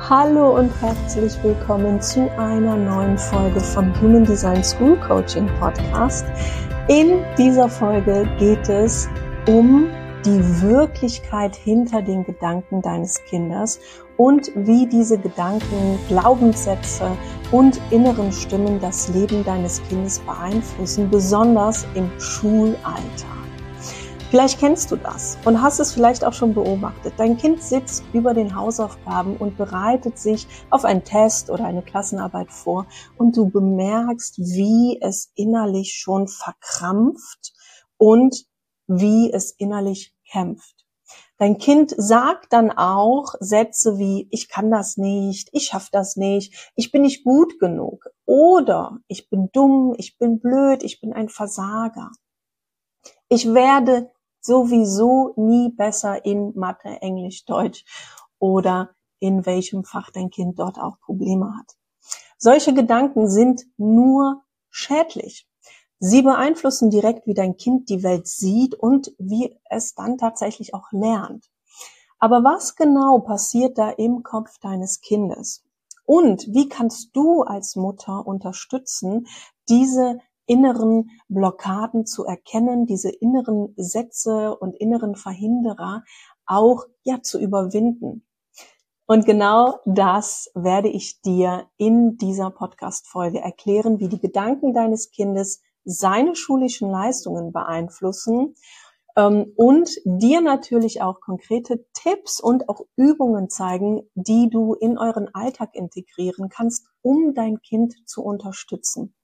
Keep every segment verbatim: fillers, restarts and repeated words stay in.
Hallo und herzlich willkommen zu einer neuen Folge vom Human Design School Coaching Podcast. In dieser Folge geht es um die Wirklichkeit hinter den Gedanken deines Kindes und wie diese Gedanken, Glaubenssätze und inneren Stimmen das Leben deines Kindes beeinflussen, besonders im Schulalter. Vielleicht kennst du das und hast es vielleicht auch schon beobachtet. Dein Kind sitzt über den Hausaufgaben und bereitet sich auf einen Test oder eine Klassenarbeit vor und du bemerkst, wie es innerlich schon verkrampft und wie es innerlich kämpft. Dein Kind sagt dann auch Sätze wie, ich kann das nicht, ich schaff das nicht, ich bin nicht gut genug oder ich bin dumm, ich bin blöd, ich bin ein Versager. Ich werde sowieso nie besser in Mathe, Englisch, Deutsch oder in welchem Fach dein Kind dort auch Probleme hat. Solche Gedanken sind nur schädlich. Sie beeinflussen direkt, wie dein Kind die Welt sieht und wie es dann tatsächlich auch lernt. Aber was genau passiert da im Kopf deines Kindes? Und wie kannst du als Mutter unterstützen, diese inneren Blockaden zu erkennen, diese inneren Sätze und inneren Verhinderer auch ja zu überwinden? Und genau das werde ich dir in dieser Podcast-Folge erklären, wie die Gedanken deines Kindes seine schulischen Leistungen beeinflussen ähm, und dir natürlich auch konkrete Tipps und auch Übungen zeigen, die du in euren Alltag integrieren kannst, um dein Kind zu unterstützen.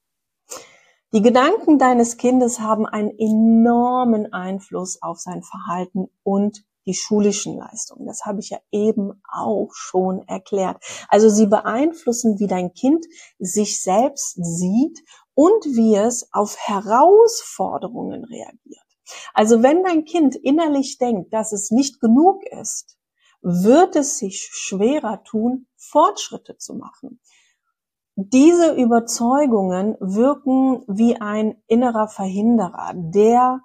Die Gedanken deines Kindes haben einen enormen Einfluss auf sein Verhalten und die schulischen Leistungen. Das habe ich ja eben auch schon erklärt. Also sie beeinflussen, wie dein Kind sich selbst sieht und wie es auf Herausforderungen reagiert. Also wenn dein Kind innerlich denkt, dass es nicht genug ist, wird es sich schwerer tun, Fortschritte zu machen. Diese Überzeugungen wirken wie ein innerer Verhinderer, der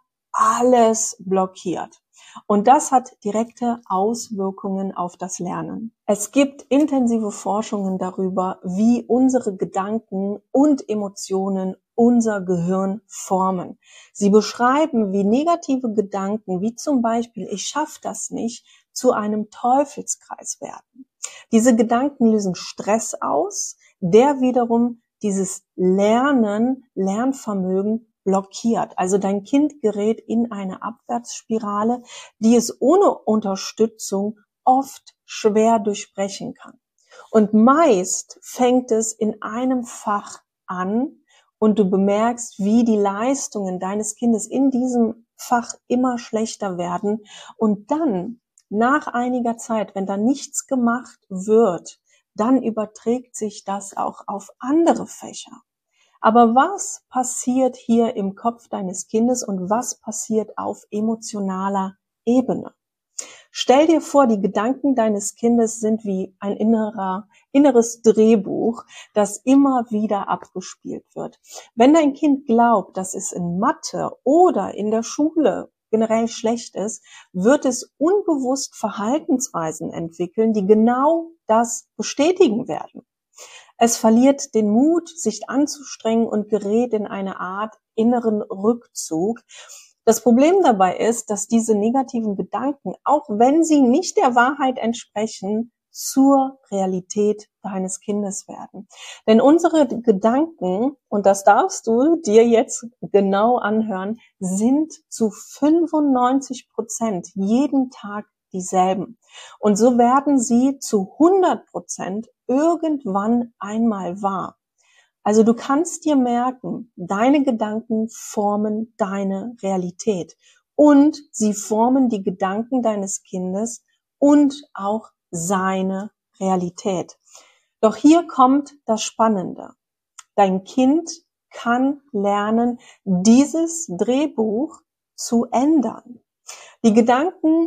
alles blockiert. Und das hat direkte Auswirkungen auf das Lernen. Es gibt intensive Forschungen darüber, wie unsere Gedanken und Emotionen unser Gehirn formen. Sie beschreiben, wie negative Gedanken, wie zum Beispiel, ich schaffe das nicht, zu einem Teufelskreis werden. Diese Gedanken lösen Stress aus, der wiederum dieses Lernen, Lernvermögen blockiert. Also dein Kind gerät in eine Abwärtsspirale, die es ohne Unterstützung oft schwer durchbrechen kann. Und meist fängt es in einem Fach an und du bemerkst, wie die Leistungen deines Kindes in diesem Fach immer schlechter werden. Und dann, nach einiger Zeit, wenn da nichts gemacht wird, dann überträgt sich das auch auf andere Fächer. Aber was passiert hier im Kopf deines Kindes und was passiert auf emotionaler Ebene? Stell dir vor, die Gedanken deines Kindes sind wie ein innerer, inneres Drehbuch, das immer wieder abgespielt wird. Wenn dein Kind glaubt, dass es in Mathe oder in der Schule generell schlecht ist, wird es unbewusst Verhaltensweisen entwickeln, die genau das bestätigen werden. Es verliert den Mut, sich anzustrengen und gerät in eine Art inneren Rückzug. Das Problem dabei ist, dass diese negativen Gedanken, auch wenn sie nicht der Wahrheit entsprechen, zur Realität deines Kindes werden. Denn unsere Gedanken, und das darfst du dir jetzt genau anhören, sind zu fünfundneunzig Prozent jeden Tag dieselben. Und so werden sie zu hundert Prozent irgendwann einmal wahr. Also du kannst dir merken, deine Gedanken formen deine Realität und sie formen die Gedanken deines Kindes und auch seine Realität. Doch hier kommt das Spannende. Dein Kind kann lernen, dieses Drehbuch zu ändern. Die Gedanken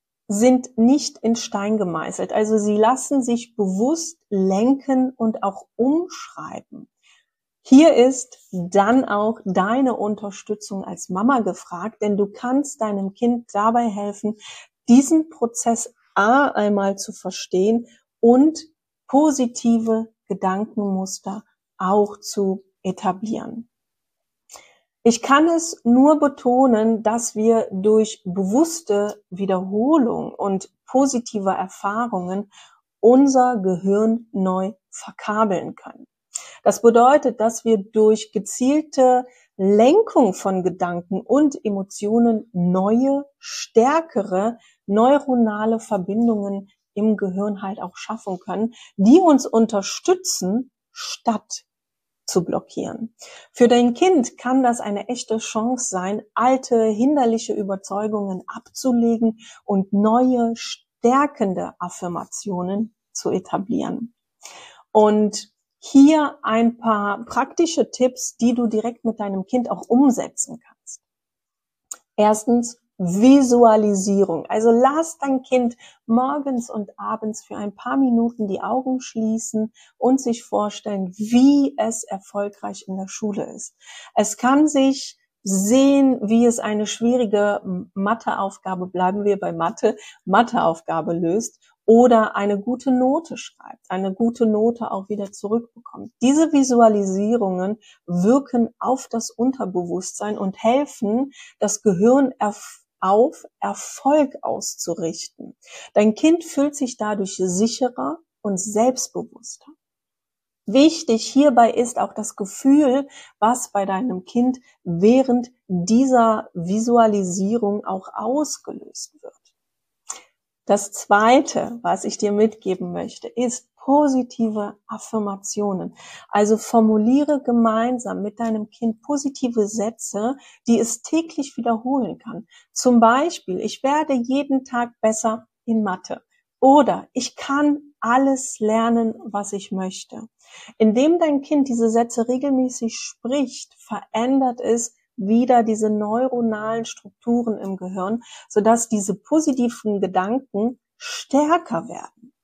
sind nicht in Stein gemeißelt, also sie lassen sich bewusst lenken und auch umschreiben. Hier ist dann auch deine Unterstützung als Mama gefragt, denn du kannst deinem Kind dabei helfen, diesen Prozess A einmal zu verstehen und positive Gedankenmuster auch zu etablieren. Ich kann es nur betonen, dass wir durch bewusste Wiederholung und positive Erfahrungen unser Gehirn neu verkabeln können. Das bedeutet, dass wir durch gezielte Lenkung von Gedanken und Emotionen neue, stärkere neuronale Verbindungen im Gehirn halt auch schaffen können, die uns unterstützen, statt zu blockieren. Für dein Kind kann das eine echte Chance sein, alte, hinderliche Überzeugungen abzulegen und neue, stärkende Affirmationen zu etablieren. Und hier ein paar praktische Tipps, die du direkt mit deinem Kind auch umsetzen kannst. Erstens, Visualisierung. Also lass dein Kind morgens und abends für ein paar Minuten die Augen schließen und sich vorstellen, wie es erfolgreich in der Schule ist. Es kann sich sehen, wie es eine schwierige Matheaufgabe, bleiben wir bei Mathe, Matheaufgabe löst oder eine gute Note schreibt, eine gute Note auch wieder zurückbekommt. Diese Visualisierungen wirken auf das Unterbewusstsein und helfen, das Gehirn auf Erfolg auszurichten. Dein Kind fühlt sich dadurch sicherer und selbstbewusster. Wichtig hierbei ist auch das Gefühl, was bei deinem Kind während dieser Visualisierung auch ausgelöst wird. Das Zweite, was ich dir mitgeben möchte, ist positive Affirmationen. Also formuliere gemeinsam mit deinem Kind positive Sätze, die es täglich wiederholen kann. Zum Beispiel, ich werde jeden Tag besser in Mathe. Oder ich kann alles lernen, was ich möchte. Indem dein Kind diese Sätze regelmäßig spricht, verändert es wieder diese neuronalen Strukturen im Gehirn, sodass diese positiven Gedanken stärker werden.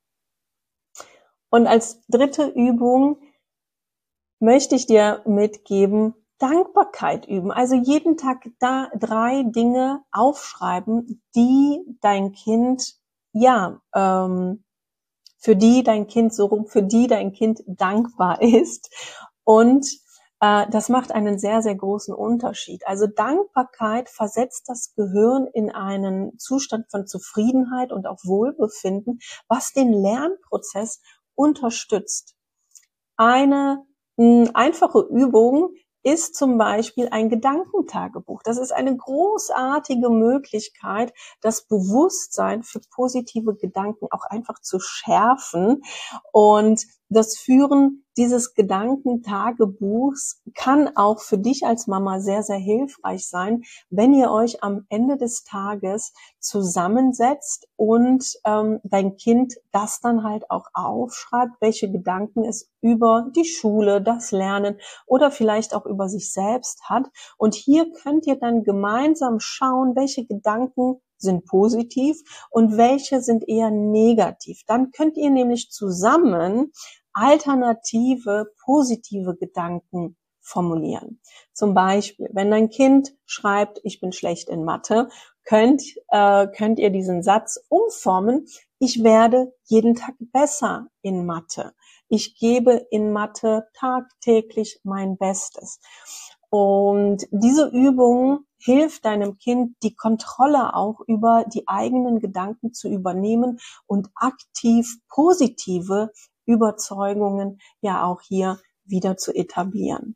Und als dritte Übung möchte ich dir mitgeben, Dankbarkeit üben. Also jeden Tag da drei Dinge aufschreiben, die dein Kind, ja, ähm, für die dein Kind so rum, für die dein Kind dankbar ist. Und äh, das macht einen sehr, sehr großen Unterschied. Also Dankbarkeit versetzt das Gehirn in einen Zustand von Zufriedenheit und auch Wohlbefinden, was den Lernprozess unterstützt. Eine mh, einfache Übung ist zum Beispiel ein Gedankentagebuch. Das ist eine großartige Möglichkeit, das Bewusstsein für positive Gedanken auch einfach zu schärfen. Und das Führen dieses Gedankentagebuchs kann auch für dich als Mama sehr, sehr hilfreich sein, wenn ihr euch am Ende des Tages zusammensetzt und ähm, dein Kind das dann halt auch aufschreibt, welche Gedanken es über die Schule, das Lernen oder vielleicht auch über sich selbst hat. Und hier könnt ihr dann gemeinsam schauen, welche Gedanken sind positiv und welche sind eher negativ. Dann könnt ihr nämlich zusammen alternative, positive Gedanken formulieren. Zum Beispiel, wenn dein Kind schreibt, ich bin schlecht in Mathe, könnt, äh, könnt ihr diesen Satz umformen, ich werde jeden Tag besser in Mathe. Ich gebe in Mathe tagtäglich mein Bestes. Und diese Übung hilft deinem Kind, die Kontrolle auch über die eigenen Gedanken zu übernehmen und aktiv positive Überzeugungen ja auch hier wieder zu etablieren.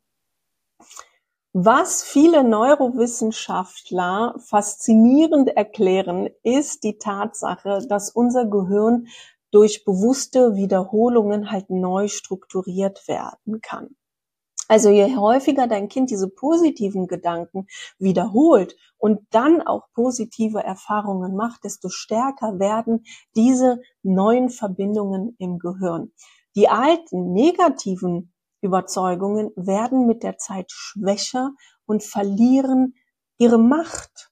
Was viele Neurowissenschaftler faszinierend erklären, ist die Tatsache, dass unser Gehirn durch bewusste Wiederholungen halt neu strukturiert werden kann. Also je häufiger dein Kind diese positiven Gedanken wiederholt und dann auch positive Erfahrungen macht, desto stärker werden diese neuen Verbindungen im Gehirn. Die alten negativen Überzeugungen werden mit der Zeit schwächer und verlieren ihre Macht,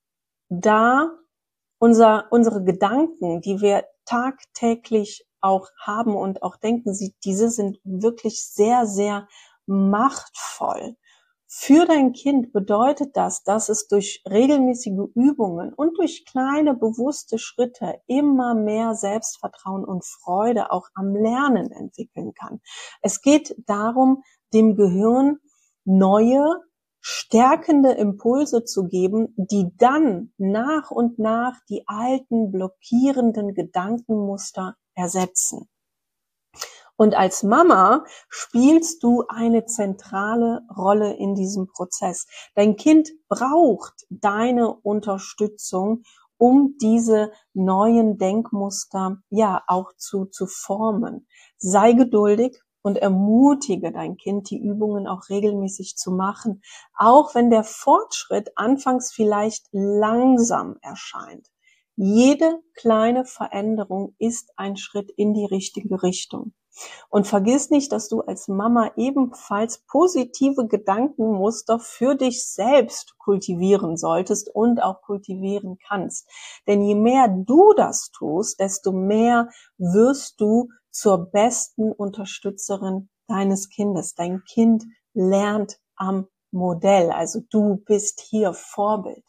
da unser, unsere Gedanken, die wir tagtäglich auch haben und auch denken, sie, diese sind wirklich sehr, sehr machtvoll. Für dein Kind bedeutet das, dass es durch regelmäßige Übungen und durch kleine bewusste Schritte immer mehr Selbstvertrauen und Freude auch am Lernen entwickeln kann. Es geht darum, dem Gehirn neue, stärkende Impulse zu geben, die dann nach und nach die alten, blockierenden Gedankenmuster ersetzen. Und als Mama spielst du eine zentrale Rolle in diesem Prozess. Dein Kind braucht deine Unterstützung, um diese neuen Denkmuster ja auch zu, zu formen. Sei geduldig und ermutige dein Kind, die Übungen auch regelmäßig zu machen, auch wenn der Fortschritt anfangs vielleicht langsam erscheint. Jede kleine Veränderung ist ein Schritt in die richtige Richtung. Und vergiss nicht, dass du als Mama ebenfalls positive Gedankenmuster für dich selbst kultivieren solltest und auch kultivieren kannst. Denn je mehr du das tust, desto mehr wirst du zur besten Unterstützerin deines Kindes. Dein Kind lernt am Modell, also du bist hier Vorbild.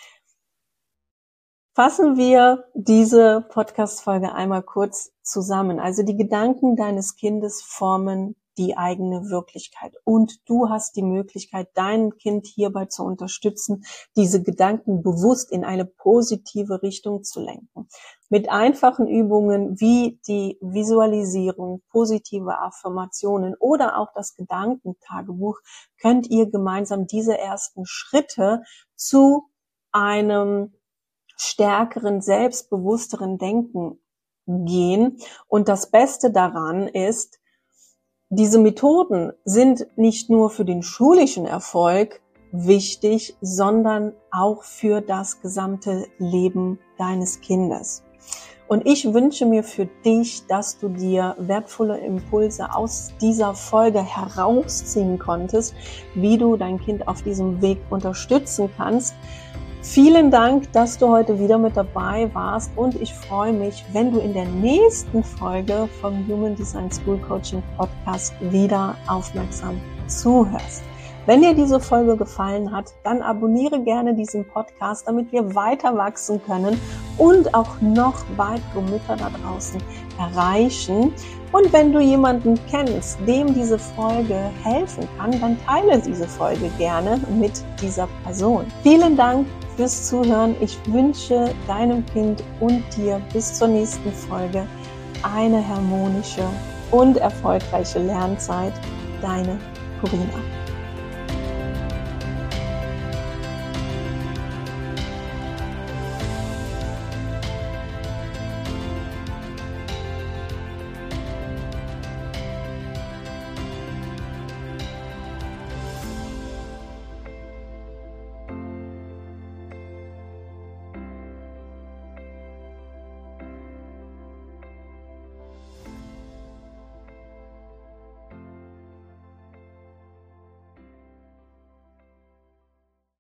Fassen wir diese Podcast-Folge einmal kurz zusammen. Also die Gedanken deines Kindes formen die eigene Wirklichkeit. Und du hast die Möglichkeit, dein Kind hierbei zu unterstützen, diese Gedanken bewusst in eine positive Richtung zu lenken. Mit einfachen Übungen wie die Visualisierung, positive Affirmationen oder auch das Gedankentagebuch könnt ihr gemeinsam diese ersten Schritte zu einem stärkeren, selbstbewussteren Denken gehen. Und das Beste daran ist, diese Methoden sind nicht nur für den schulischen Erfolg wichtig, sondern auch für das gesamte Leben deines Kindes. Und ich wünsche mir für dich, dass du dir wertvolle Impulse aus dieser Folge herausziehen konntest, wie du dein Kind auf diesem Weg unterstützen kannst. Vielen Dank, dass du heute wieder mit dabei warst und ich freue mich, wenn du in der nächsten Folge vom Human Design School Coaching Podcast wieder aufmerksam zuhörst. Wenn dir diese Folge gefallen hat, dann abonniere gerne diesen Podcast, damit wir weiter wachsen können und auch noch weitere Mütter da draußen erreichen. Und wenn du jemanden kennst, dem diese Folge helfen kann, dann teile diese Folge gerne mit dieser Person. Vielen Dank fürs Zuhören. Ich wünsche deinem Kind und dir bis zur nächsten Folge eine harmonische und erfolgreiche Lernzeit. Deine Corinna.